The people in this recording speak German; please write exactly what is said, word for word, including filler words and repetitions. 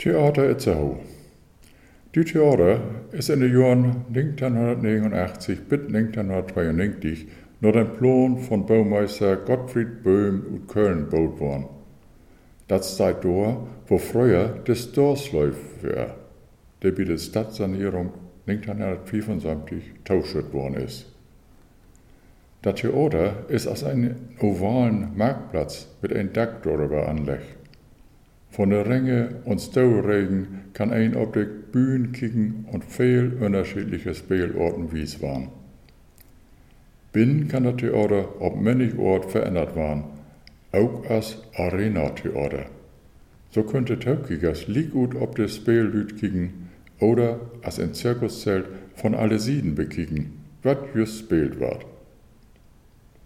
Theater Itzehoe. Die Theater ist in den Jahren negenzehnhundertnegenundachtzig bis negenzehnhundertzweiundneunzig nach dem Plan von Baumeister Gottfried Böhm aus Köln gebaut worden. Das steht da, wo früher das Dorfsläuf war, der bei der Stadtsanierung neunzehnhundertfünfundsiebzig tauscht worden ist. Das Theater ist als ein ovalen Marktplatz mit einem Dach darüber angelegt. Von den Rängen und Staueregen kann ein auf die Bühne kicken und viel unterschiedliche Spielorten wies waren. Binnen kann das Theater auf manchen Ort verändert werden, auch als Arena-Theater. So könnte Taubkickers lieg gut auf das Spiellüt kicken oder als ein Zirkuszelt von alle Sieden bekicken, was just spielt wird.